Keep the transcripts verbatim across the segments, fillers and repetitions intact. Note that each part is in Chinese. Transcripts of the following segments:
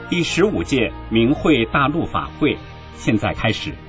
第十五届明慧大陆法会现在开始。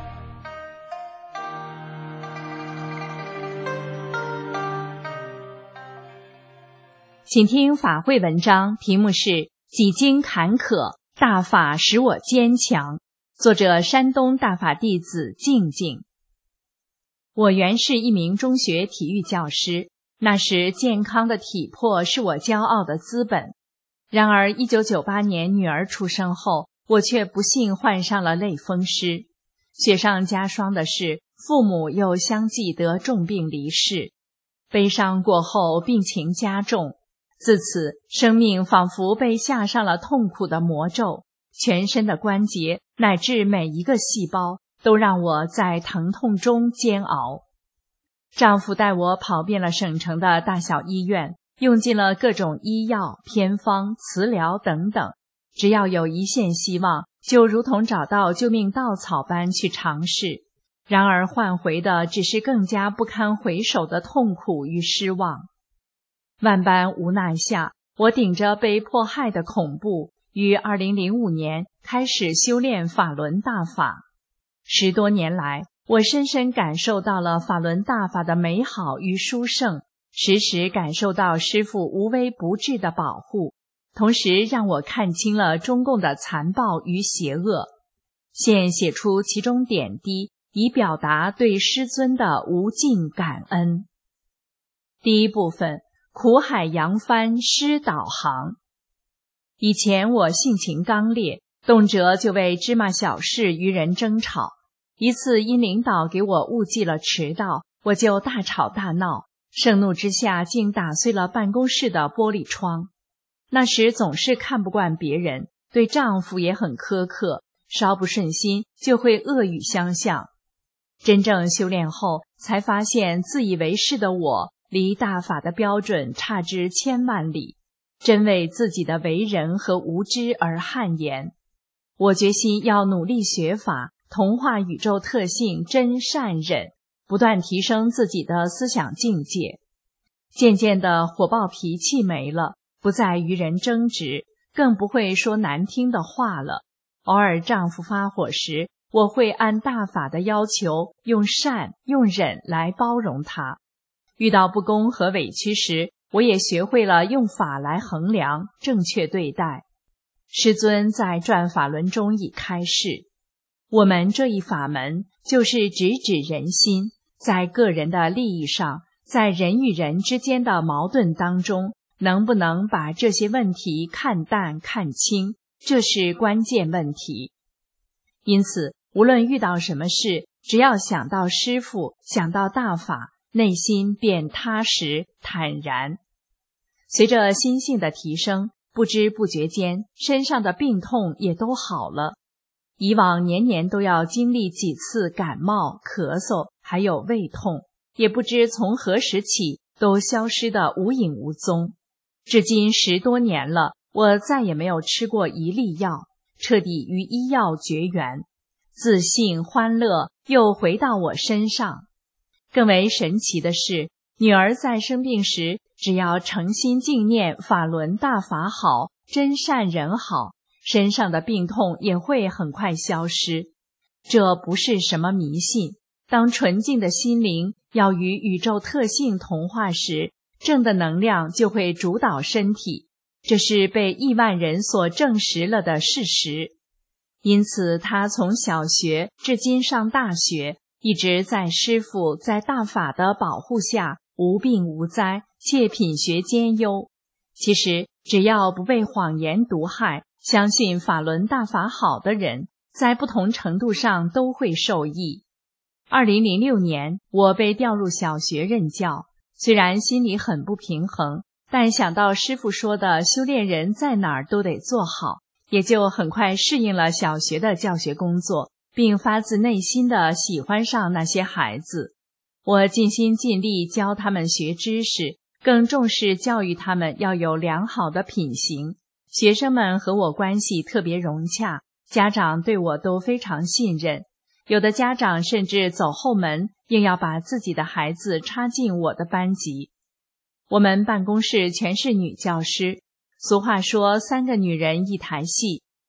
请听法会文章，题目是几经坎坷，大法使我坚强。作者山东大法弟子静静。我原是一名中学体育教师，那时健康的体魄是我骄傲的资本。然而一九九八年女儿出生后，我却不幸患上了类风湿。雪上加霜的是，父母又相继得重病离世。悲伤过后，病情加重。自此，生命仿佛被下上了痛苦的魔咒，全身的关节乃至每一个细胞都让我在疼痛中煎熬。丈夫带我跑遍了省城的大小医院，用尽了各种医药、偏方、磁疗等等，只要有一线希望，就如同找到救命稻草般去尝试。然而换回的只是更加不堪回首的痛苦与失望。万般无奈下，我顶着被迫害的恐怖，于二零零五年开始修炼法轮大法。十多年来，我深深感受到了法轮大法的美好与殊胜，时时感受到师父无微不至的保护，同时让我看清了中共的残暴与邪恶。现写出其中点滴，以表达对师尊的无尽感恩。第一部分，苦海扬帆师导航。以前我性情刚烈，动辄就为芝麻小事与人争吵。一次因领导给我误记了迟到，我就大吵大闹，盛怒之下竟打碎了办公室的玻璃窗。那时总是看不惯别人，对丈夫也很苛刻，稍不顺心就会恶语相向。真正修炼后，才发现自以为是的我离大法的标准差之千万里，真为自己的为人和无知而汗颜。我决心要努力学法，同化宇宙特性真善忍，不断提升自己的思想境界。渐渐的火爆脾气没了，不再与人争执，更不会说难听的话了。偶尔丈夫发火时，我会按大法的要求，用善用忍来包容他。遇到不公和委屈时，我也学会了用法来衡量，正确对待。师尊在转法轮中已开示，我们这一法门就是直指人心，在个人的利益上，在人与人之间的矛盾当中，能不能把这些问题看淡看清，这是关键问题。因此，无论遇到什么事，只要想到师父，想到大法，内心便踏实坦然。随着心性的提升，不知不觉间，身上的病痛也都好了。以往年年都要经历几次感冒、咳嗽，还有胃痛，也不知从何时起都消失得无影无踪。至今十多年了，我再也没有吃过一粒药，彻底与医药绝缘，自信欢乐又回到我身上。更为神奇的是，女儿在生病时，只要诚心敬念法轮大法好，真善人好，身上的病痛也会很快消失。这不是什么迷信，当纯净的心灵要与宇宙特性同化时，正的能量就会主导身体，这是被亿万人所证实了的事实。因此他从小学至今上大学，一直在师父在大法的保护下无病无灾，且品学兼优。其实只要不被谎言毒害，相信法轮大法好的人，在不同程度上都会受益。二零零六年，我被调入小学任教，虽然心里很不平衡，但想到师父说的修炼人在哪儿都得做好，也就很快适应了小学的教学工作，并发自内心地喜欢上那些孩子。我尽心尽力教他们学知识，更重视教育他们要有良好的品行。学生们和我关系特别融洽，家长对我都非常信任。有的家长甚至走后门，硬要把自己的孩子插进我的班级。我们办公室全是女教师，俗话说三个女人一台戏，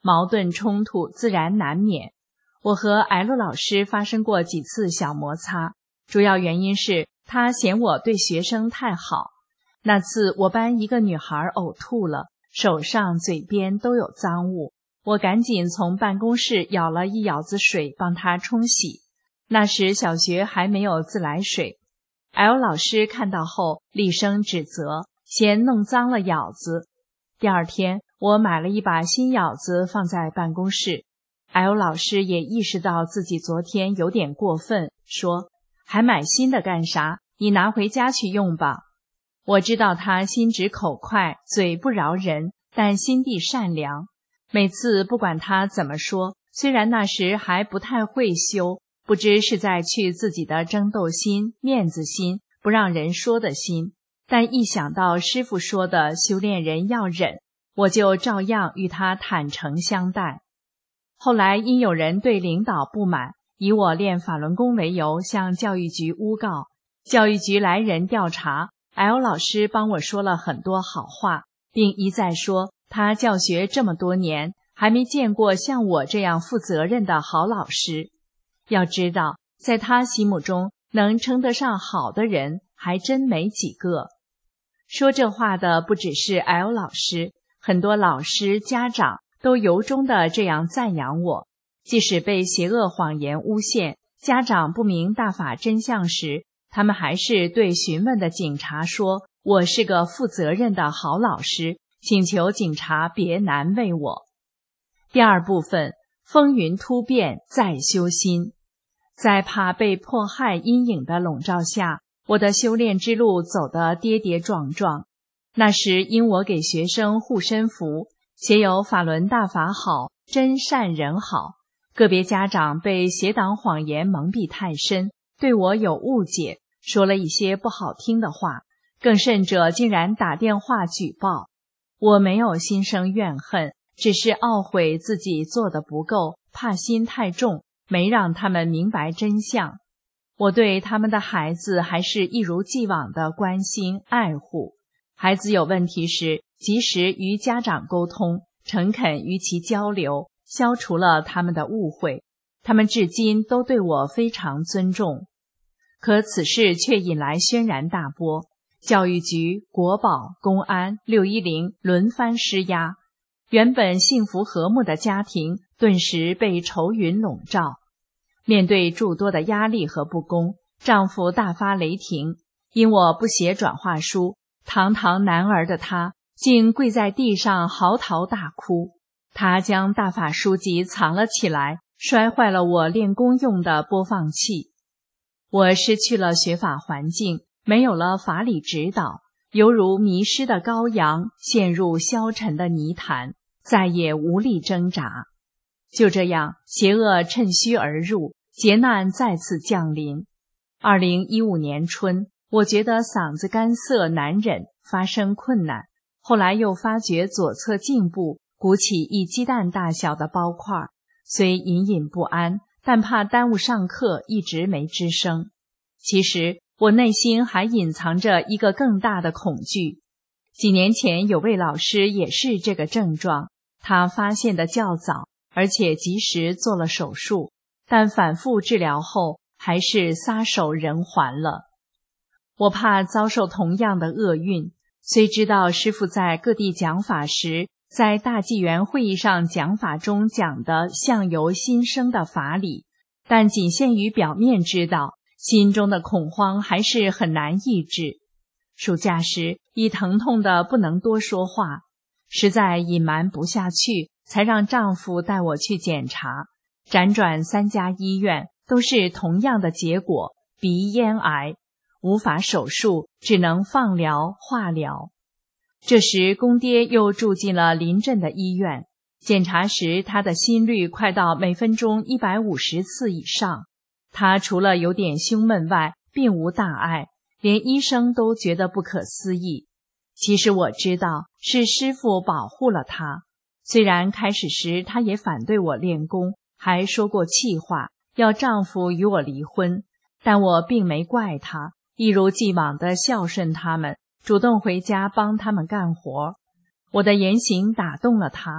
矛盾冲突自然难免。我和 L 老师发生过几次小摩擦，主要原因是他嫌我对学生太好。那次我班一个女孩呕吐了，手上嘴边都有脏物，我赶紧从办公室舀了一舀子水帮她冲洗。那时小学还没有自来水， L 老师看到后厉声指责，嫌弄脏了舀子。第二天我买了一把新舀子放在办公室， L 老师也意识到自己昨天有点过分，说还买新的干啥？你拿回家去用吧。我知道他心直口快，嘴不饶人，但心地善良。每次不管他怎么说，虽然那时还不太会修，不知是在去自己的争斗心、面子心、不让人说的心，但一想到师父说的修炼人要忍，我就照样与他坦诚相待。后来因有人对领导不满，以我练法轮功为由向教育局诬告，教育局来人调查， L 老师帮我说了很多好话，并一再说他教学这么多年还没见过像我这样负责任的好老师。要知道在他心目中能称得上好的人还真没几个。说这话的不只是 L 老师，很多老师家长都由衷的这样赞扬我。即使被邪恶谎言诬陷，家长不明大法真相时，他们还是对询问的警察说我是个负责任的好老师，请求警察别难为我。第二部分，风云突变再修心。在怕被迫害阴影的笼罩下，我的修炼之路走得跌跌撞撞。那时因我给学生护身符，写有法轮大法好，真善人好，个别家长被邪党谎言蒙蔽太深，对我有误解，说了一些不好听的话，更甚者竟然打电话举报。我没有心生怨恨，只是懊悔自己做得不够，怕心太重，没让他们明白真相。我对他们的孩子还是一如既往的关心爱护，孩子有问题时及时与家长沟通，诚恳与其交流，消除了他们的误会。他们至今都对我非常尊重。可此事却引来轩然大波，教育局、国保、公安、六一零轮番施压，原本幸福和睦的家庭顿时被愁云笼罩。面对诸多的压力和不公，丈夫大发雷霆，因我不写转化书，堂堂男儿的他竟跪在地上嚎啕大哭。他将大法书籍藏了起来，摔坏了我练功用的播放器。我失去了学法环境，没有了法理指导，犹如迷失的羔羊，陷入消沉的泥潭，再也无力挣扎。就这样，邪恶趁虚而入，劫难再次降临。二零一五年春，我觉得嗓子干涩难忍，发声困难，后来又发觉左侧颈部鼓起一鸡蛋大小的包块，虽隐隐不安，但怕耽误上课，一直没吱声。其实我内心还隐藏着一个更大的恐惧。几年前有位老师也是这个症状，他发现的较早，而且及时做了手术，但反复治疗后还是撒手人寰了。我怕遭受同样的厄运，虽知道师父在各地讲法时，在大纪元会议上讲法中讲的相由心生的法理，但仅限于表面知道，心中的恐慌还是很难抑制。暑假时已疼痛的不能多说话，实在隐瞒不下去，才让丈夫带我去检查。辗转三家医院，都是同样的结果，鼻咽癌，无法手术，只能放疗、化疗。这时公爹又住进了临镇的医院，检查时他的心率快到每分钟一百五十次以上。他除了有点胸闷外，并无大碍，连医生都觉得不可思议。其实我知道是师父保护了他，虽然开始时他也反对我练功，还说过气话，要丈夫与我离婚，但我并没怪他，一如既往地孝顺他们，主动回家帮他们干活。我的言行打动了他，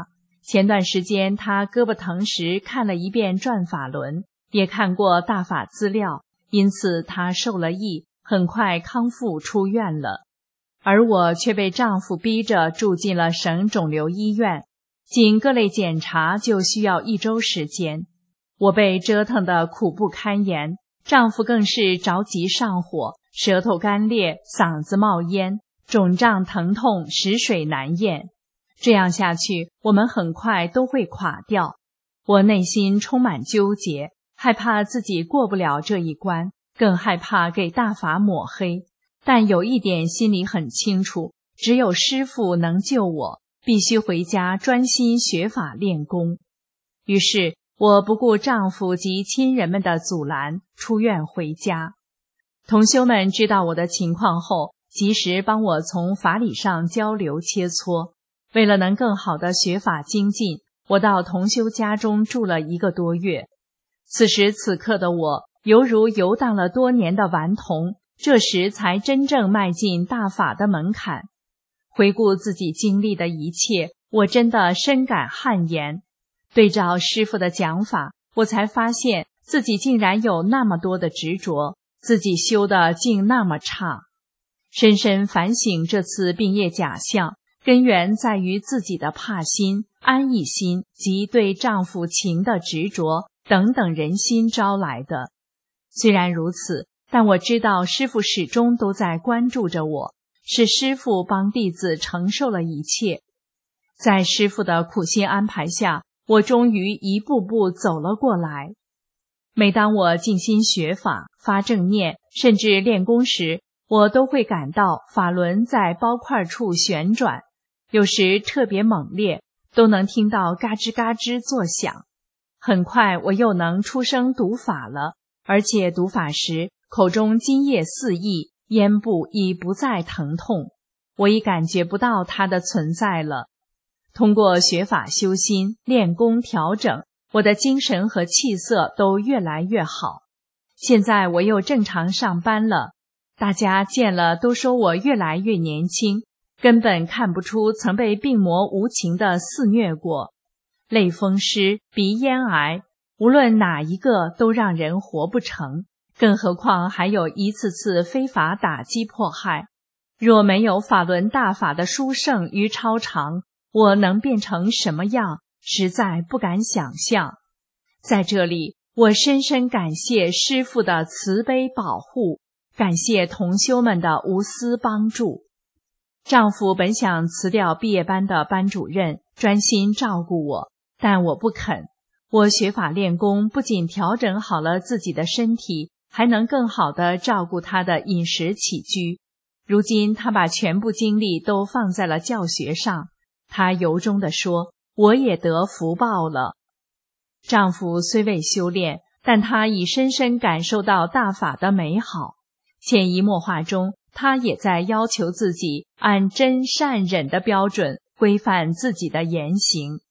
前段时间他胳膊疼时看了一遍转法轮，也看过大法资料，因此他受了益，很快康复出院了。而我却被丈夫逼着住进了省肿瘤医院，仅各类检查就需要一周时间。我被折腾得苦不堪言，丈夫更是着急上火，舌头干裂，嗓子冒烟，肿胀疼痛，食水难咽。这样下去，我们很快都会垮掉。我内心充满纠结，害怕自己过不了这一关，更害怕给大法抹黑。但有一点心里很清楚，只有师父能救我，必须回家专心学法练功。于是我不顾丈夫及亲人们的阻拦，出院回家。同修们知道我的情况后，及时帮我从法理上交流切磋。为了能更好地学法精进，我到同修家中住了一个多月。此时此刻的我，犹如游荡了多年的顽童，这时才真正迈进大法的门槛。回顾自己经历的一切，我真的深感汗颜。对照师父的讲法，我才发现自己竟然有那么多的执着，自己修的竟那么差。深深反省这次病业假象，根源在于自己的怕心、安逸心及对丈夫情的执着等等人心招来的。虽然如此，但我知道师父始终都在关注着我，是师父帮弟子承受了一切。在师父的苦心安排下，我终于一步步走了过来。每当我静心学法、发正念，甚至练功时，我都会感到法轮在包块处旋转，有时特别猛烈，都能听到嘎吱嘎吱作响。很快我又能出声读法了，而且读法时口中津液四溢，咽部已不再疼痛，我已感觉不到它的存在了。通过学法修心、练功调整，我的精神和气色都越来越好。现在我又正常上班了，大家见了都说我越来越年轻，根本看不出曾被病魔无情地肆虐过。类风湿、鼻咽癌，无论哪一个都让人活不成，更何况还有一次次非法打击迫害。若没有法轮大法的殊胜与超常，我能变成什么样，实在不敢想象。在这里，我深深感谢师父的慈悲保护，感谢同修们的无私帮助。丈夫本想辞掉毕业班的班主任，专心照顾我，但我不肯。我学法练功，不仅调整好了自己的身体，还能更好地照顾他的饮食起居。如今他把全部精力都放在了教学上，他由衷地说，我也得福报了。丈夫虽未修炼，但他已深深感受到大法的美好，潜移默化中，他也在要求自己按真善忍的标准规范自己的言行。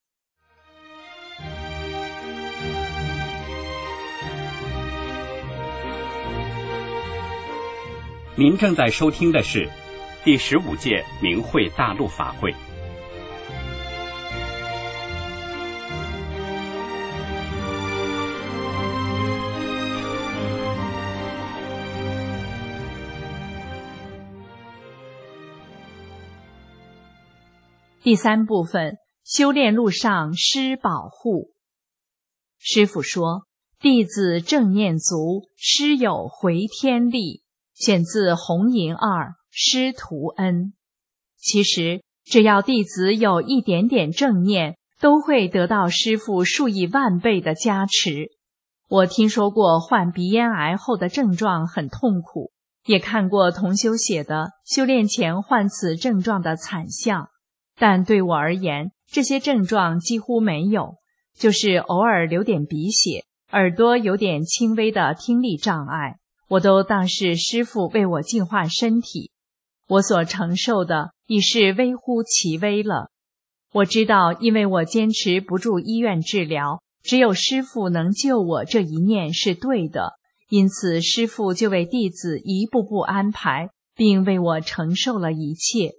您正在收听的是第十五届明慧大陆法会。 第三部分，修炼路上施保护。师父说，弟子正念足，师有回天力，选自红银二师徒恩。其实只要弟子有一点点正念，都会得到师父数以万倍的加持。我听说过患鼻咽癌后的症状很痛苦，也看过同修写的修炼前患此症状的惨象，但对我而言，这些症状几乎没有，就是偶尔流点鼻血，耳朵有点轻微的听力障碍，我都当是师父为我净化身体。我所承受的已是微乎其微了。我知道，因为我坚持不住医院治疗，只有师父能救我这一念是对的，因此师父就为弟子一步步安排，并为我承受了一切。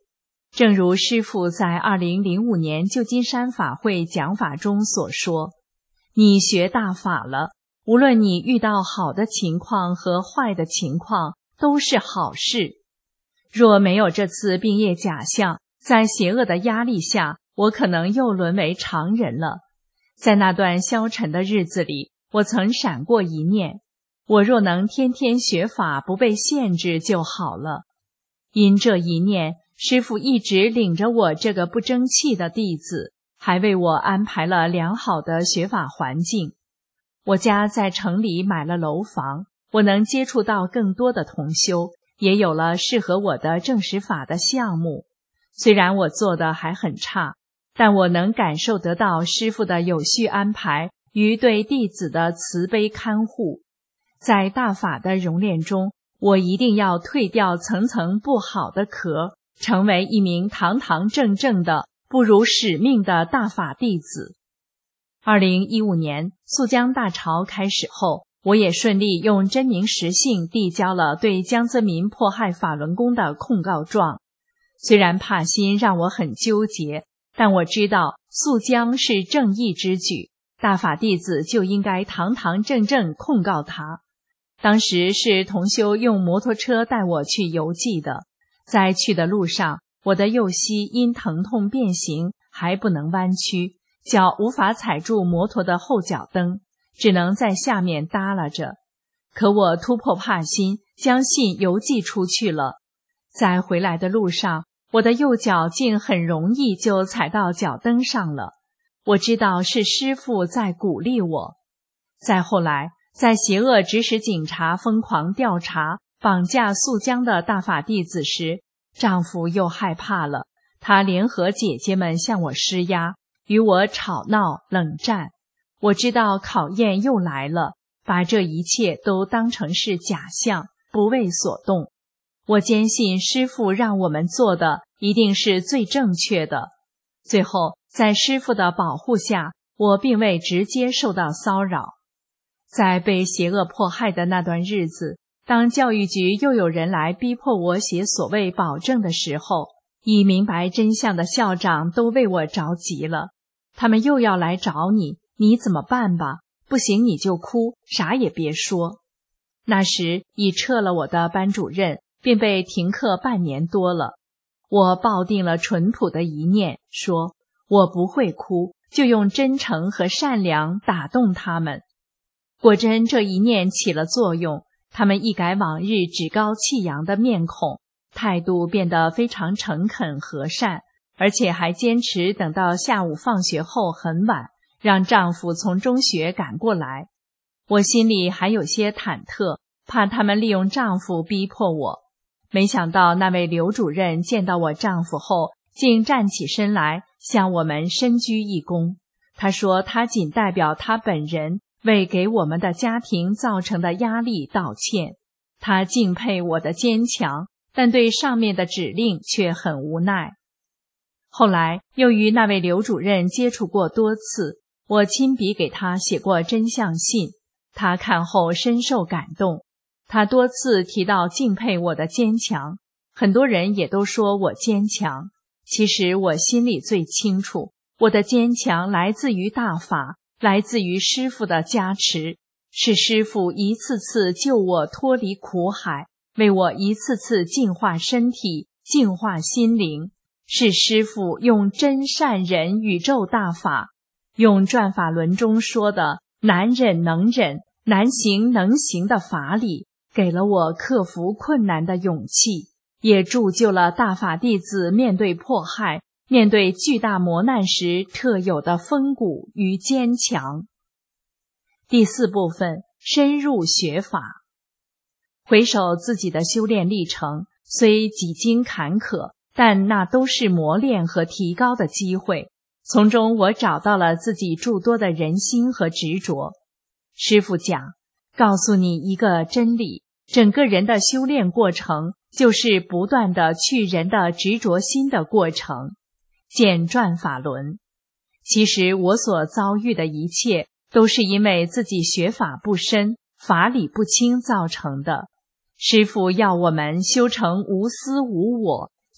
正如师父在二零零五年旧金山法会讲法中所说，你学大法了，无论你遇到好的情况和坏的情况，都是好事。若没有这次病业假象，在邪恶的压力下，我可能又沦为常人了。在那段消沉的日子里，我曾闪过一念，我若能天天学法，不被限制就好了。因这一念，师父一直领着我这个不争气的弟子，还为我安排了良好的学法环境。我家在城里买了楼房，我能接触到更多的同修，也有了适合我的正实法的项目。虽然我做的还很差，但我能感受得到师父的有序安排与对弟子的慈悲看护。在大法的熔炼中，我一定要退掉层层不好的壳，成为一名堂堂正正的不辱使命的大法弟子。二零一五年肃江大潮开始后，我也顺利用真名实姓递交了对江泽民迫害法轮功的控告状。虽然帕辛让我很纠结，但我知道肃江是正义之举，大法弟子就应该堂堂正正控告他。当时是同修用摩托车带我去游记的，在去的路上，我的右膝因疼痛变形还不能弯曲，脚无法踩住摩托的后脚蹬，只能在下面耷拉着。可我突破帕辛，将信邮寄出去了。在回来的路上，我的右脚竟很容易就踩到脚蹬上了。我知道是师父在鼓励我。再后来，在邪恶指使警察疯狂调查绑架肃江的大法弟子时，丈夫又害怕了，他联合姐姐们向我施压，与我吵闹冷战。我知道考验又来了，把这一切都当成是假象，不为所动。我坚信师父让我们做的一定是最正确的。最后，在师父的保护下，我并未直接受到骚扰。在被邪恶迫害的那段日子，当教育局又有人来逼迫我写所谓保证的时候，已明白真相的校长都为我着急了。他们又要来找你，你怎么办吧？不行你就哭，啥也别说。那时已撤了我的班主任，并被停课半年多了。我抱定了淳朴的一念，说我不会哭，就用真诚和善良打动他们。果真这一念起了作用，他们一改往日趾高气扬的面孔，态度变得非常诚恳和善，而且还坚持等到下午放学后很晚，让丈夫从中学赶过来。我心里还有些忐忑，怕他们利用丈夫逼迫我。没想到那位刘主任见到我丈夫后，竟站起身来向我们深鞠一躬。他说他仅代表他本人为给我们的家庭造成的压力道歉。他敬佩我的坚强，但对上面的指令却很无奈。后来又与那位刘主任接触过多次，我亲笔给他写过真相信，他看后深受感动。他多次提到敬佩我的坚强，很多人也都说我坚强。其实我心里最清楚，我的坚强来自于大法，来自于师父的加持，是师父一次次救我脱离苦海，为我一次次净化身体，净化心灵，是师父用真善忍宇宙大法，用转法轮中说的难忍能忍，难行能行的法理，给了我克服困难的勇气，也铸就了大法弟子面对迫害，面对巨大磨难时特有的风骨与坚强。第四部分，深入学法。回首自己的修炼历程，虽几经坎坷，但那都是磨练和提高的机会，从中我找到了自己诸多的人心和执着。师父讲，告诉你一个真理，整个人的修炼过程就是不断的去人的执着心的过程。见转法轮。其实我所遭遇的一切都是因为自己学法不深，法理不清造成的。师父要我们修成无私无我，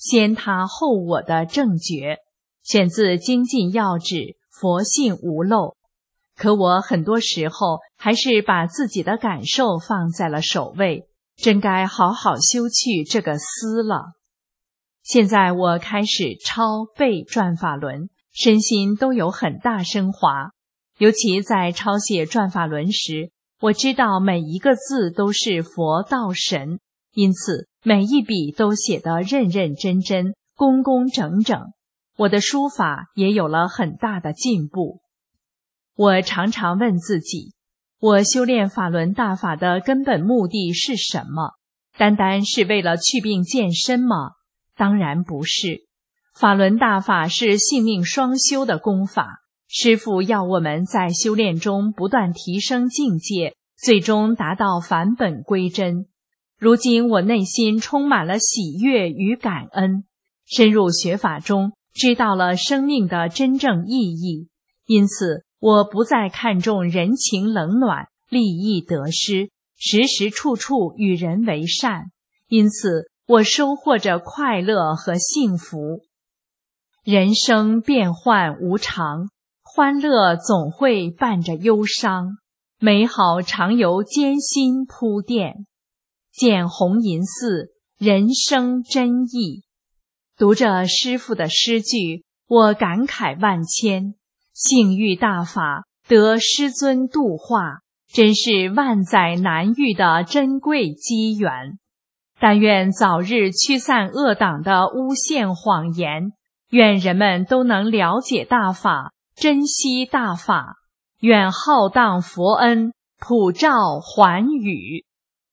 先他后我的正觉，选自《精进要旨》，佛性无漏。可我很多时候还是把自己的感受放在了首位，真该好好修去这个思了。现在我开始抄背转法轮，身心都有很大升华。尤其在抄写转法轮时，我知道每一个字都是佛道神，因此每一笔都写得认认真真、工工整整。我的书法也有了很大的进步。我常常问自己，我修炼法轮大法的根本目的是什么？单单是为了祛病健身吗？当然不是。法轮大法是性命双修的功法，师父要我们在修炼中不断提升境界，最终达到返本归真。如今我内心充满了喜悦与感恩，深入学法中知道了生命的真正意义，因此我不再看重人情冷暖、利益得失，时时处处与人为善，因此我收获着快乐和幸福。人生变幻无常，欢乐总会伴着忧伤，美好常由艰辛铺垫。见红银寺，人生真意。读着师父的诗句，我感慨万千。性欲大法得师尊度化，真是万载难遇的珍贵机缘。但愿早日驱散恶党的诬陷谎言，愿人们都能了解大法，珍惜大法，愿浩荡佛恩普照寰宇。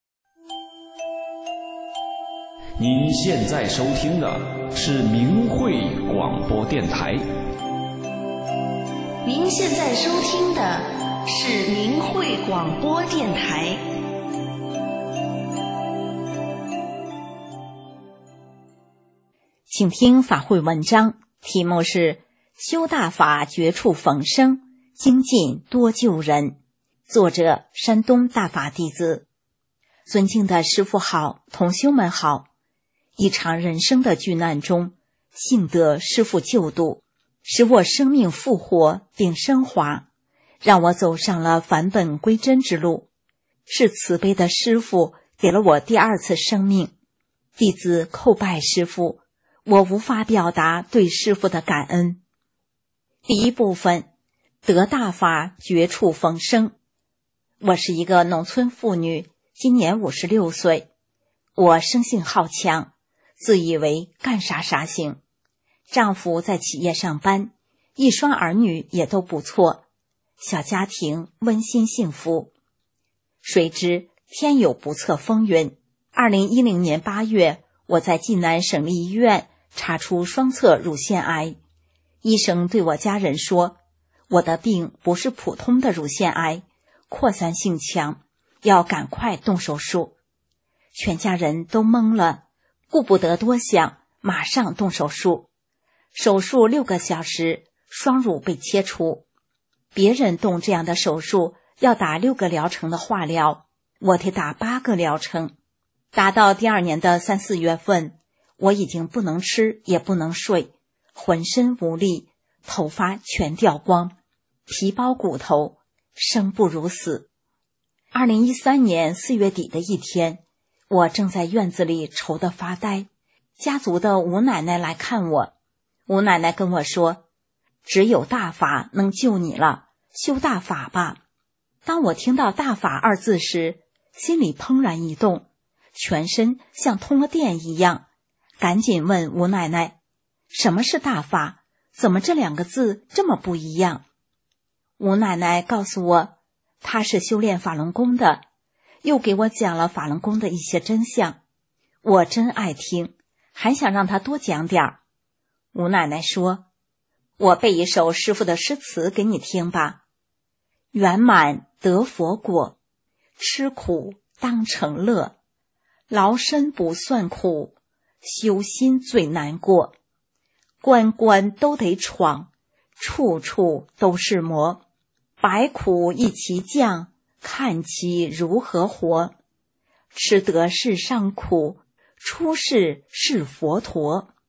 您现在收听的是明慧广播电台。 您现在收听的是明慧广播电台。 请听法会文章，题目是修大法绝处逢生，精进多救人。作者山东大法弟子。尊敬的师父好，同修们好。一场人生的巨难中，幸得师父救度，使我生命复活并升华，让我走上了返本归真之路。是慈悲的师父给了我第二次生命，弟子叩拜师父，我无法表达对师父的感恩。第一部分，得大法绝处逢生。我是一个农村妇女，今年五十六岁。我生性好强，自以为干啥啥行。丈夫在企业上班，一双儿女也都不错，小家庭温馨幸福。谁知天有不测风云，二零一零年八月，我在济南省立医院查出双侧乳腺癌。医生对我家人说，我的病不是普通的乳腺癌，扩散性强，要赶快动手术。全家人都懵了，顾不得多想，马上动手术。手术六个小时，双乳被切除。别人动这样的手术要打六个疗程的化疗，我得打八个疗程。打到第二年的三四月份，我已经不能吃也不能睡，浑身无力，头发全掉光，皮包骨头，生不如死。二零一三年四月底的一天，我正在院子里愁得发呆，家族的吴奶奶来看我。吴奶奶跟我说，只有大法能救你了，修大法吧。当我听到大法二字时，心里怦然一动，全身像通了电一样，赶紧问吴奶奶，什么是大法？怎么这两个字这么不一样？吴奶奶告诉我，她是修炼法轮功的，又给我讲了法轮功的一些真相。我真爱听，还想让她多讲点儿。吴奶奶说，我背一首师父的诗词给你听吧。圆满得佛果，吃苦当成乐，劳身不算苦，修心最难过。关关都得闯，处处都是磨，百苦一齐降，看其如何活。吃得世上苦，出世是佛陀。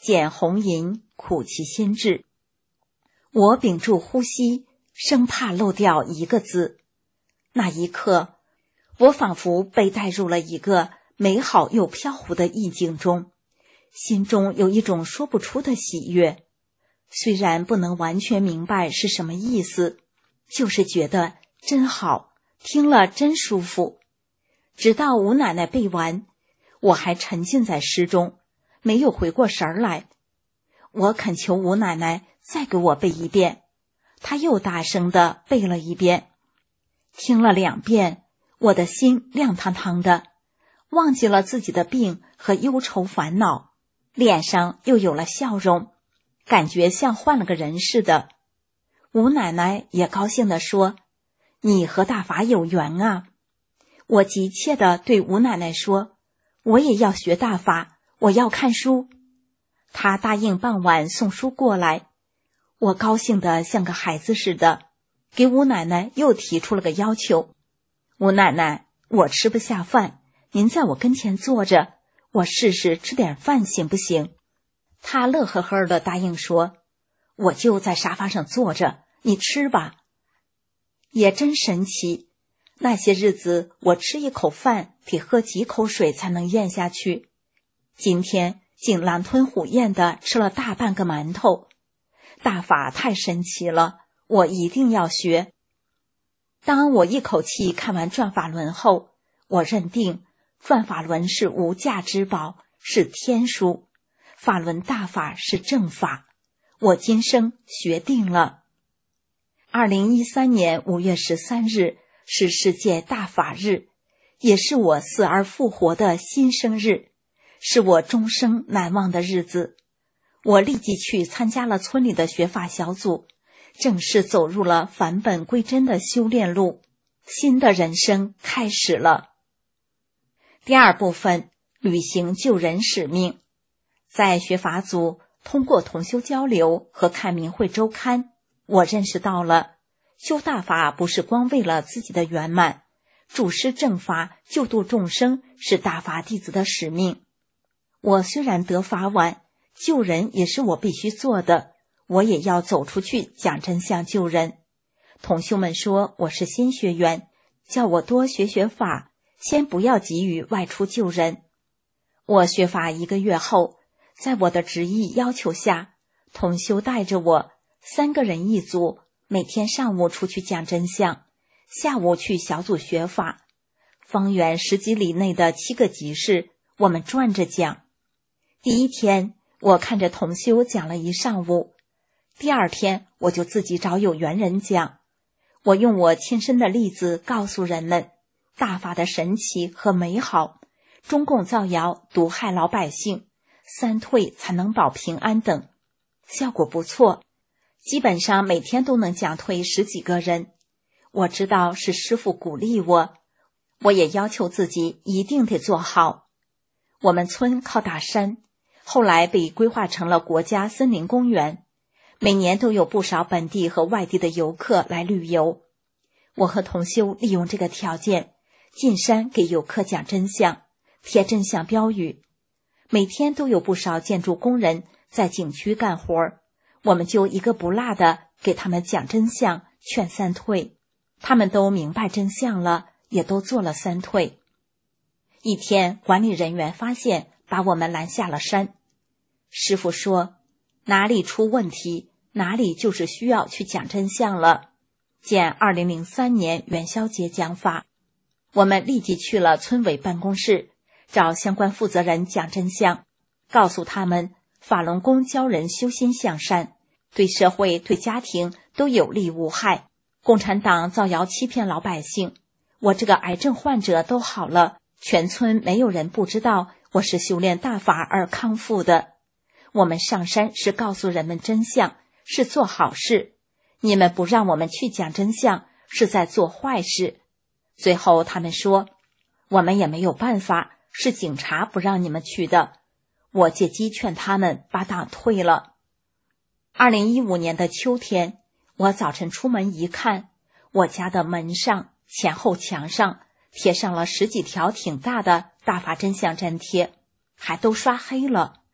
见红银苦其心志。我屏住呼吸，生怕漏掉一个字。那一刻，我仿佛被带入了一个美好又飘忽的意境中，心中有一种说不出的喜悦。虽然不能完全明白是什么意思，就是觉得真好，听了真舒服。直到吴奶奶背完，我还沉浸在诗中，没有回过神来。我恳求吴奶奶再给我背一遍，她又大声地背了一遍。听了两遍，我的心亮堂堂的，忘记了自己的病和忧愁烦恼，脸上又有了笑容，感觉像换了个人似的。吴奶奶也高兴地说：“你和大法有缘啊！”我急切地对吴奶奶说：“我也要学大法，我要看书。”她答应傍晚送书过来。我高兴得像个孩子似的，给吴奶奶又提出了个要求：“吴奶奶，我吃不下饭，您在我跟前坐着，我试试吃点饭行不行？”她乐呵呵地答应说：“我就在沙发上坐着，你吃吧。”也真神奇，那些日子我吃一口饭得喝几口水才能咽下去，今天竟狼吞虎咽地吃了大半个馒头。大法太神奇了，我一定要学。当我一口气看完转法轮后，我认定转法轮是无价之宝，是天书，法轮大法是正法，我今生学定了。二零一三年五月十三日是世界大法日，也是我死而复活的新生日，是我终生难忘的日子。我立即去参加了村里的学法小组，正式走入了返本归真的修炼路，新的人生开始了。第二部分，履行救人使命。在学法组通过同修交流和看明慧周刊，我认识到了修大法不是光为了自己的圆满，主施正法救度众生是大法弟子的使命。我虽然得法晚，救人也是我必须做的，我也要走出去讲真相救人。同修们说我是新学员，叫我多学学法，先不要急于外出救人。我学法一个月后，在我的执意要求下，同修带着我三个人一组，每天上午出去讲真相，下午去小组学法。方圆十几里内的七个集市，我们转着讲。第一天我看着同修讲了一上午，第二天我就自己找有缘人讲。我用我亲身的例子告诉人们大法的神奇和美好，中共造谣毒害老百姓，三退才能保平安等，效果不错，基本上每天都能讲退十几个人。我知道是师父鼓励我，我也要求自己一定得做好。我们村靠大山，后来被规划成了国家森林公园，每年都有不少本地和外地的游客来旅游。我和同修利用这个条件，进山给游客讲真相，贴真相标语。每天都有不少建筑工人在景区干活，我们就一个不落的给他们讲真相，劝三退。他们都明白真相了，也都做了三退。一天，管理人员发现，把我们拦下了山。师父说，哪里出问题，哪里就是需要去讲真相了。见二零零三年元宵节讲法，我们立即去了村委办公室，找相关负责人讲真相，告诉他们法轮功教人修心向善，对社会对家庭都有利无害，共产党造谣欺骗老百姓，我这个癌症患者都好了，全村没有人不知道我是修炼大法而康复的。我们上山是告诉人们真相，是做好事，你们不让我们去讲真相，是在做坏事。最后他们说，我们也没有办法，是警察不让你们去的。我借机劝他们把党退了。二零一五年的秋天，我早晨出门一看，我家的门上前后墙上贴上了十几条挺大的大法真相粘贴，还都刷黑了。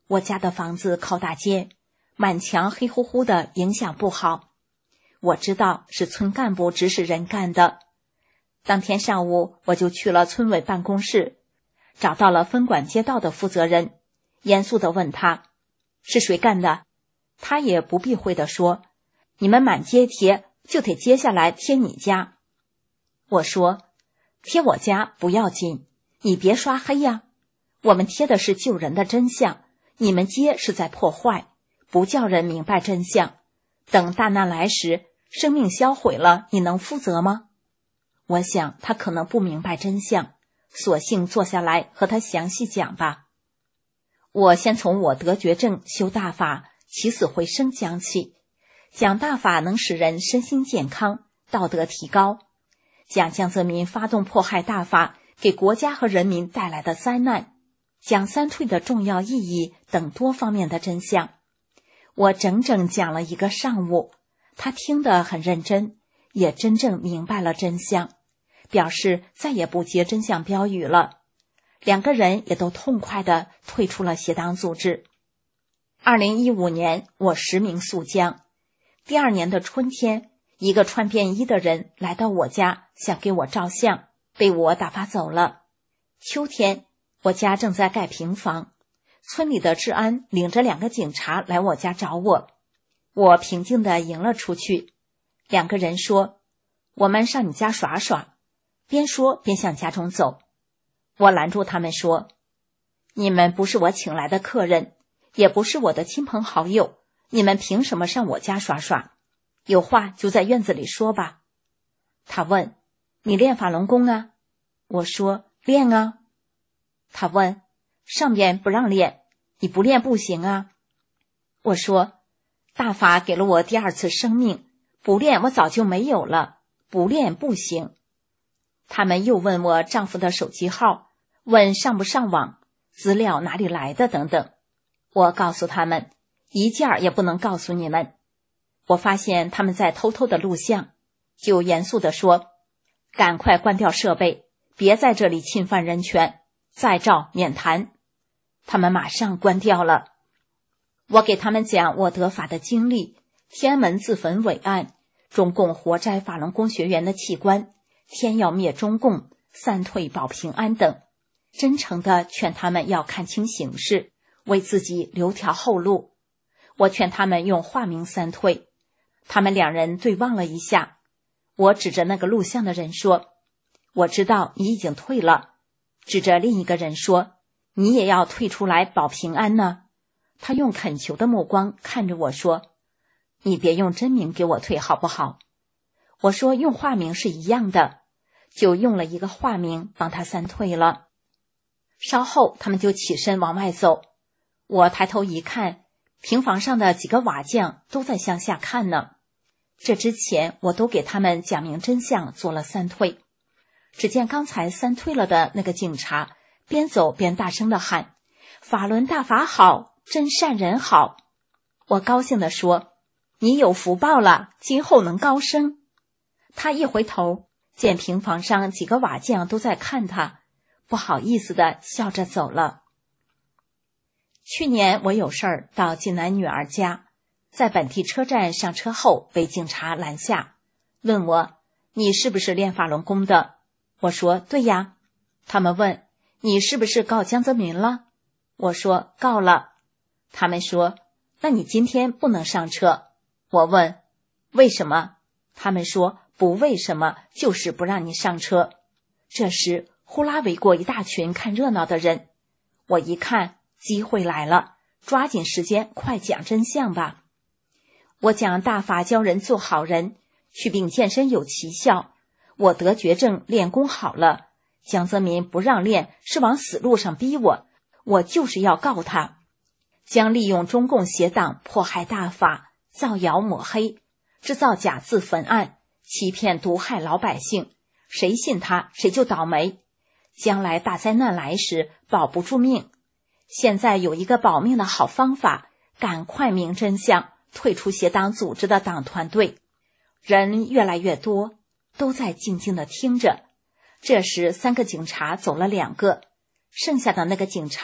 我家的房子靠大街，满墙黑乎乎的，影响不好。我知道是村干部指使人干的。当天上午，我就去了村委办公室，找到了分管街道的负责人，严肃地问他是谁干的。他也不避讳地说，你们满街贴，就得接下来贴你家。我说，贴我家不要紧，你别刷黑呀，我们贴的是救人的真相，你们接是在破坏，不叫人明白真相。等大难来时，生命销毁了，你能负责吗？我想他可能不明白真相，索性坐下来和他详细讲吧。我先从我得绝症修大法起死回生讲起，讲大法能使人身心健康，道德提高，讲江泽民发动迫害大法给国家和人民带来的灾难，讲三退的重要意义等多方面的真相。我整整讲了一个上午，他听得很认真，也真正明白了真相，表示再也不接真相标语了。两个人也都痛快地退出了协党组织。二零一五年，我实名诉江。第二年的春天，一个穿便衣的人来到我家，想给我照相，被我打发走了。秋天，我家正在盖平房，村里的治安领着两个警察来我家找我，我平静地迎了出去。两个人说，我们上你家耍耍，边说边向家中走。我拦住他们说，你们不是我请来的客人，也不是我的亲朋好友，你们凭什么上我家耍耍？有话就在院子里说吧。他问，你练法轮功啊？我说，练啊。他问，上边不让练，你不练不行啊。我说，大法给了我第二次生命，不练我早就没有了，不练不行。他们又问我丈夫的手机号，问上不上网，资料哪里来的等等。我告诉他们，一件儿也不能告诉你们。我发现他们在偷偷的录像，就严肃地说，赶快关掉设备，别在这里侵犯人权，再照免谈。他们马上关掉了。我给他们讲我得法的经历，天安门自焚伟案，中共活摘法轮功学员的器官，天要灭中共，三退保平安等，真诚地劝他们要看清形势，为自己留条后路。我劝他们用化名三退，他们两人对望了一下。我指着那个录像的人说，我知道你已经退了。指着另一个人说，你也要退出来保平安呢。他用恳求的目光看着我说，你别用真名给我退好不好？我说用化名是一样的，就用了一个化名帮他三退了。稍后他们就起身往外走，我抬头一看，平房上的几个瓦匠都在向下看呢。这之前我都给他们讲明真相，做了三退。只见刚才三退了的那个警察边走边大声地喊，法轮大法好，真善人好。我高兴地说，你有福报了，今后能高升。他一回头，见平房上几个瓦匠都在看他，不好意思地笑着走了。去年我有事儿到济南女儿家，在本地车站上车后被警察拦下，问我，你是不是练法轮功的？我说，对呀。他们问，你是不是告江泽民了？我说，告了。他们说，那你今天不能上车。我问，为什么？他们说，不为什么，就是不让你上车。这时呼啦围过一大群看热闹的人，我一看机会来了，抓紧时间快讲真相吧。我讲大法教人做好人，祛病健身有奇效，我得绝症练功好了，江泽民不让练是往死路上逼我，我就是要告他，将利用中共邪党迫害大法，造谣抹黑，制造假自焚案，欺骗毒害老百姓，谁信他谁就倒霉，将来大灾难来时保不住命。现在有一个保命的好方法，赶快明真相，退出邪党组织的党团队。人越来越多，都在静静地听着。这时三个警察走了两个，剩下的那个警察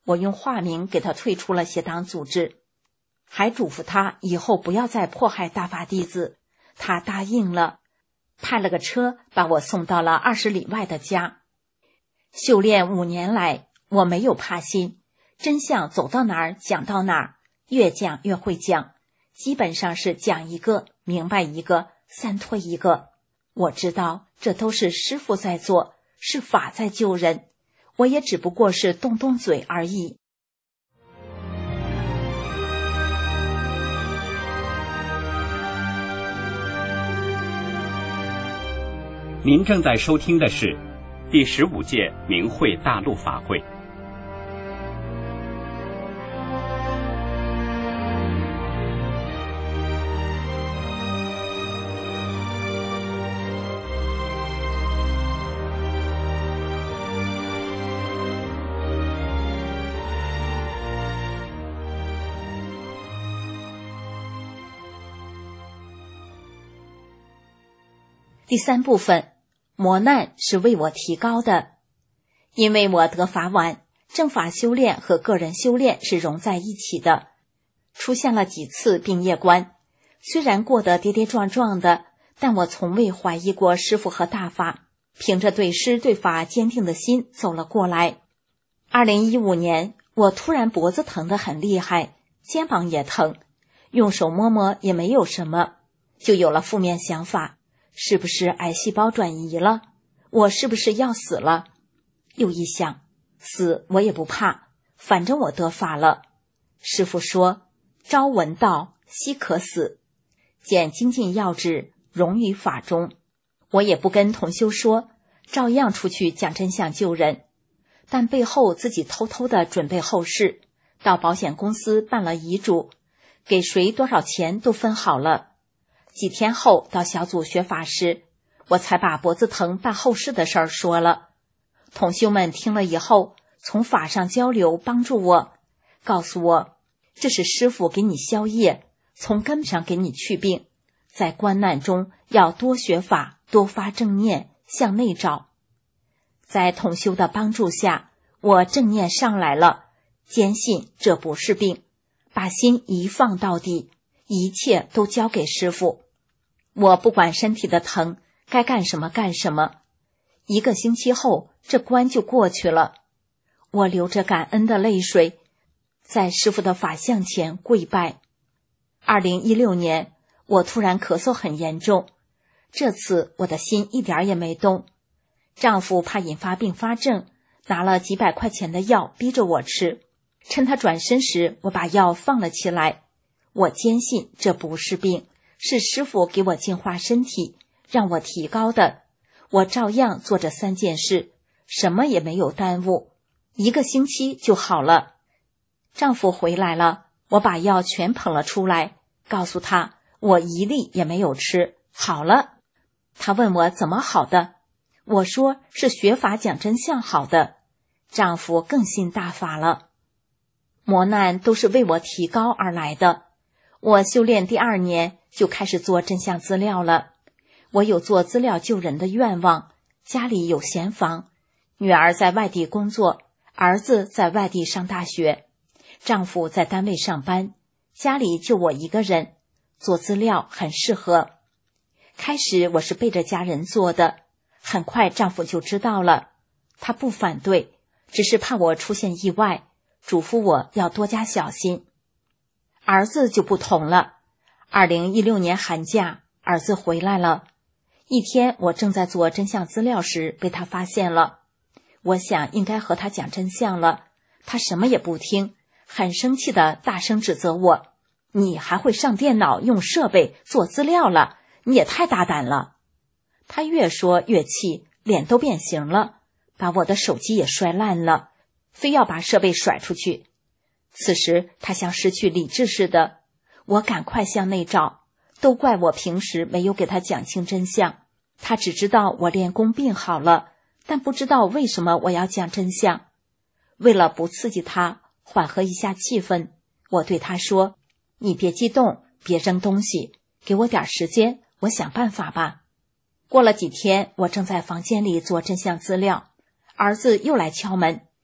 我用化名给他退出了邪党组织，还嘱咐他以后不要再迫害大法弟子。他答应了，派了个车把我送到了二十里外的家。修炼五年来，我没有怕心，真相走到哪儿讲到哪儿，越讲越会讲，基本上是讲一个明白一个，三推一个。我知道这都是师父在做，是法在救人，我也只不过是动动嘴而已。 您正在收听的是第十五届明慧大陆法会。 第三部分，磨难是为我提高的。因为我得法晚，正法修炼和个人修炼是融在一起的，出现了几次病业关，虽然过得跌跌撞撞的，但我从未怀疑过师父和大法，凭着对师对法坚定的心走了过来。二零一五年，我突然脖子疼得很厉害，肩膀也疼，用手摸摸也没有什么，就有了负面想法，是不是癌细胞转移了？我是不是要死了？又一想，死我也不怕，反正我得法了。师父说，朝闻道，夕可死，见精进要旨，融于法中。我也不跟同修说，照样出去讲真相救人，但背后自己偷偷的准备后事，到保险公司办了遗嘱，给谁多少钱都分好了。几天后到小组学法时，我才把脖子疼办后事的事儿说了。同修们听了以后，从法上交流帮助我，告诉我这是师父给你消业，从根上给你去病，在关难中要多学法，多发正念，向内找。在同修的帮助下，我正念上来了，坚信这不是病，把心一放到底，一切都交给师父。我不管身体的疼，该干什么干什么。一个星期后，这关就过去了。我流着感恩的泪水，在师父的法像前跪拜。二零一六年，我突然咳嗽很严重，这次我的心一点也没动。丈夫怕引发并发症，拿了几百块钱的药逼着我吃，趁他转身时，我把药放了起来。我坚信这不是病，是师父给我净化身体，让我提高的。我照样做这三件事，什么也没有耽误，一个星期就好了。丈夫回来了，我把药全捧了出来，告诉他我一粒也没有吃，好了。他问我怎么好的，我说是学法讲真相好的。丈夫更信大法了。磨难都是为我提高而来的。我修炼第二年就开始做真相资料了。我有做资料救人的愿望，家里有闲房，女儿在外地工作，儿子在外地上大学，丈夫在单位上班，家里就我一个人，做资料很适合。开始我是背着家人做的，很快丈夫就知道了，他不反对，只是怕我出现意外，嘱咐我要多加小心。儿子就不同了，二零一六年寒假，儿子回来了。一天我正在做真相资料时被他发现了，我想应该和他讲真相了，他什么也不听，很生气的大声指责我，你还会上电脑用设备做资料了，你也太大胆了。他越说越气，脸都变形了，把我的手机也摔烂了，非要把设备甩出去。此时他像失去理智似的，我赶快向内找，都怪我平时没有给他讲清真相，他只知道我练功病好了，但不知道为什么我要讲真相。为了不刺激他，缓和一下气氛，我对他说，你别激动，别扔东西，给我点时间，我想办法吧。过了几天，我正在房间里做真相资料，儿子又来敲门，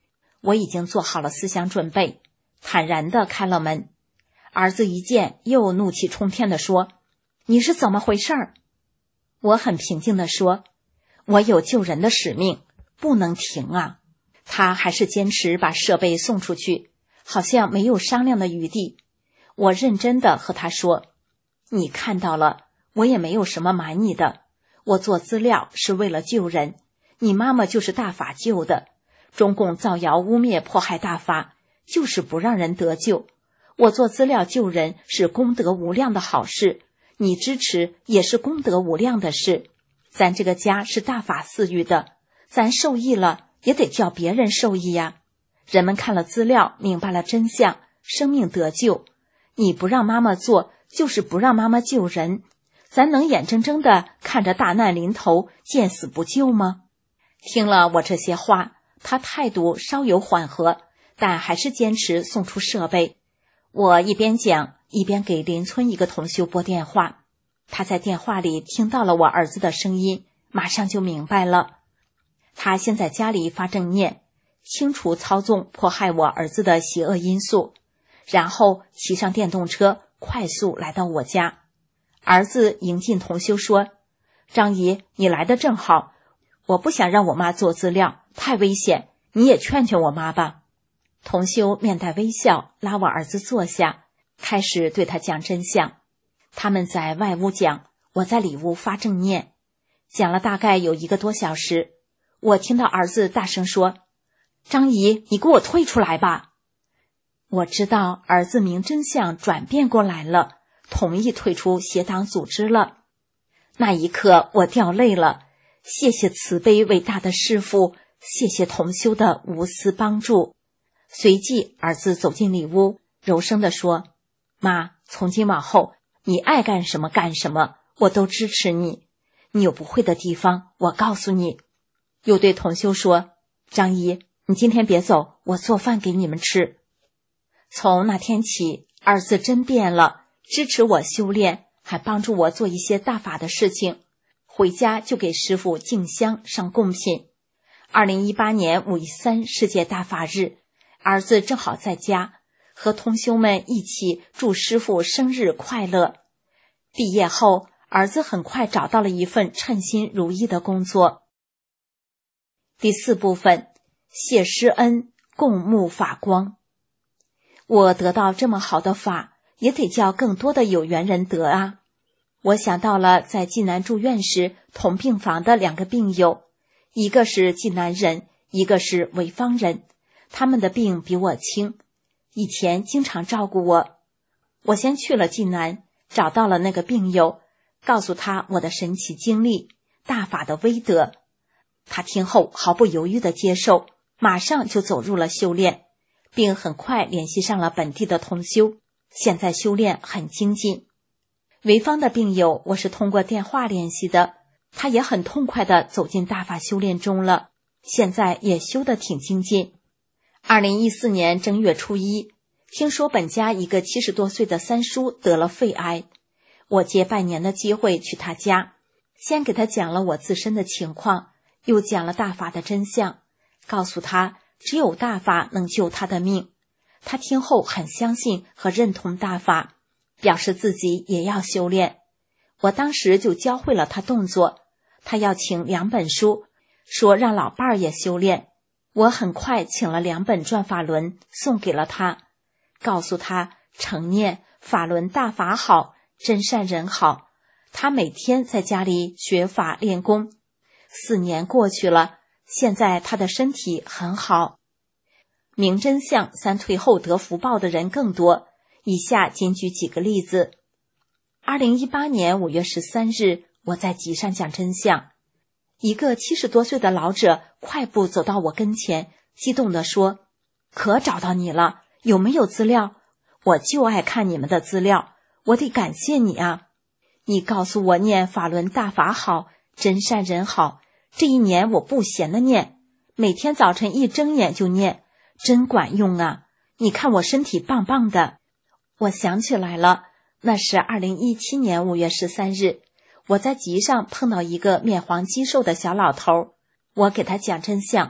我已经做好了思想准备，坦然地开了门。儿子一见，又怒气冲天地说：你是怎么回事儿？我很平静地说：我有救人的使命，不能停啊。他还是坚持把设备送出去，好像没有商量的余地。我认真地和他说：你看到了，我也没有什么瞒你的，我做资料是为了救人，你妈妈就是大法救的，中共造谣污蔑迫害大法，就是不让人得救。我做资料救人是功德无量的好事，你支持也是功德无量的事。咱这个家是大法赐予的，咱受益了也得叫别人受益呀。人们看了资料，明白了真相，生命得救。你不让妈妈做，就是不让妈妈救人。咱能眼睁睁地看着大难临头，见死不救吗？听了我这些话，他态度稍有缓和，但还是坚持送出设备。我一边讲，一边给邻村一个同修拨电话。他在电话里听到了我儿子的声音，马上就明白了。他先在家里发正念，清除操纵迫害我儿子的邪恶因素，然后骑上电动车，快速来到我家。儿子迎进同修说：张姨，你来得正好，我不想让我妈做资料，太危险，你也劝劝我妈吧。同修面带微笑，拉我儿子坐下，开始对他讲真相。他们在外屋讲，我在里屋发正念，讲了大概有一个多小时。我听到儿子大声说：张姨，你给我退出来吧。我知道儿子明真相转变过来了，同意退出邪党组织了。那一刻我掉泪了，谢谢慈悲伟大的师父，谢谢同修的无私帮助。随即儿子走进里屋，柔声地说：妈，从今往后你爱干什么干什么，我都支持你，你有不会的地方我告诉你。又对同修说：张姨，你今天别走，我做饭给你们吃。从那天起，儿子真变了，支持我修炼，还帮助我做一些大法的事情，回家就给师父敬香上贡品。二零一八年五一三世界大法日，儿子正好在家，和同修们一起祝师父生日快乐。毕业后，儿子很快找到了一份称心如意的工作。第四部分，谢师恩，共沐法光。我得到这么好的法，也得叫更多的有缘人得啊。我想到了在济南住院时同病房的两个病友，一个是济南人，一个是潍坊人，他们的病比我轻，以前经常照顾我。我先去了济南，找到了那个病友，告诉他我的神奇经历，大法的威德。他听后毫不犹豫地接受，马上就走入了修炼，并很快联系上了本地的同修，现在修炼很精进。潍坊的病友我是通过电话联系的，他也很痛快地走进大法修炼中了，现在也修得挺精进。二零一四年正月初一，听说本家一个七十多岁的三叔得了肺癌，我借拜年的机会去他家，先给他讲了我自身的情况，又讲了大法的真相，告诉他只有大法能救他的命。他听后很相信和认同大法，表示自己也要修炼。我当时就教会了他动作，他要请两本书，说让老伴儿也修炼。我很快请了两本转法轮送给了他，告诉他成念法轮大法好，真善人好。他每天在家里学法练功，四年过去了，现在他的身体很好。明真相三退后得福报的人更多，以下仅举几个例子。二零一八年五月十三日，我在集上讲真相，一个七十多岁的老者快步走到我跟前，激动地说：可找到你了，有没有资料？我就爱看你们的资料，我得感谢你啊！你告诉我念法轮大法好，真善人好，这一年我不闲的念，每天早晨一睁眼就念，真管用啊！你看我身体棒棒的。我想起来了，那是二零一七年五月十三日，我在集上碰到一个面黄肌瘦的小老头，我给他讲真相，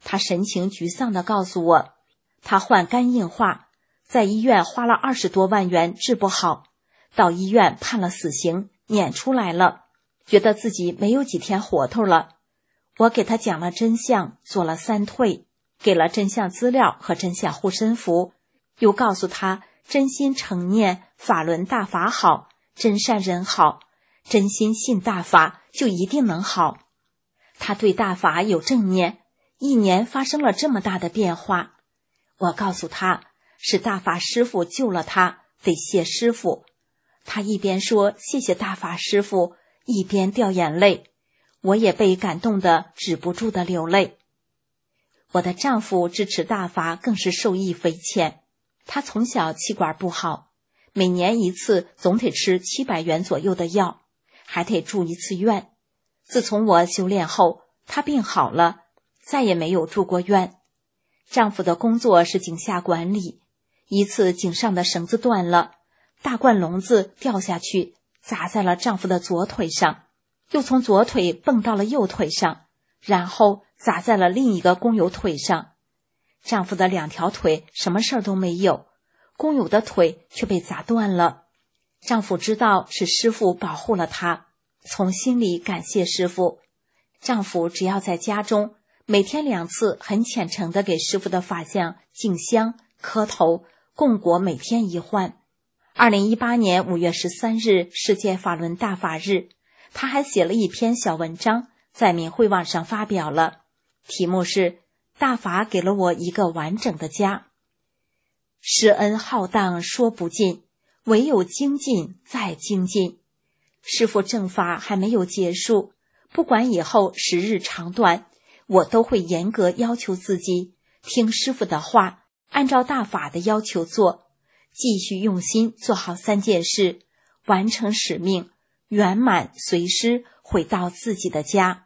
他神情沮丧地告诉我，他患肝硬化，在医院花了二十多万元治不好，到医院判了死刑，撵出来了，觉得自己没有几天活头了。我给他讲了真相，做了三退，给了真相资料和真相护身符，又告诉他真心诚念法轮大法好，真善人好，真心信大法就一定能好。他对大法有正念，一年发生了这么大的变化。我告诉他是大法师父救了他，得谢师父。他一边说谢谢大法师父，一边掉眼泪，我也被感动得止不住的流泪。我的丈夫支持大法更是受益匪浅，他从小气管不好，每年一次总得吃七百元左右的药，还得住一次院。自从我修炼后，他病好了，再也没有住过院。丈夫的工作是井下管理，一次井上的绳子断了，大罐笼子掉下去，砸在了丈夫的左腿上，又从左腿蹦到了右腿上，然后砸在了另一个工友腿上。丈夫的两条腿什么事儿都没有，工友的腿却被砸断了。丈夫知道是师父保护了他，从心里感谢师父。丈夫只要在家中每天两次很虔诚地给师父的法像敬香磕头供果，每天一换。二零一八年五月十三日世界法轮大法日，他还写了一篇小文章在明慧网上发表了，题目是大法给了我一个完整的家。施恩浩荡说不尽，唯有精进再精进。师父正法还没有结束，不管以后时日长短，我都会严格要求自己，听师父的话，按照大法的要求做，继续用心做好三件事，完成使命，圆满随师回到自己的家。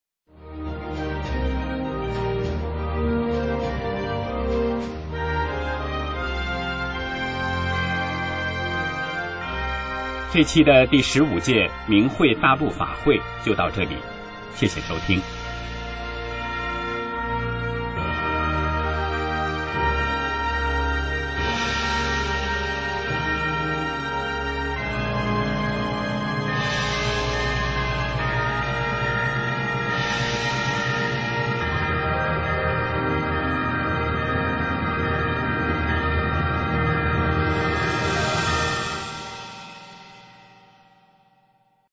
这期的第十五届明慧大陆法会就到这里，谢谢收听。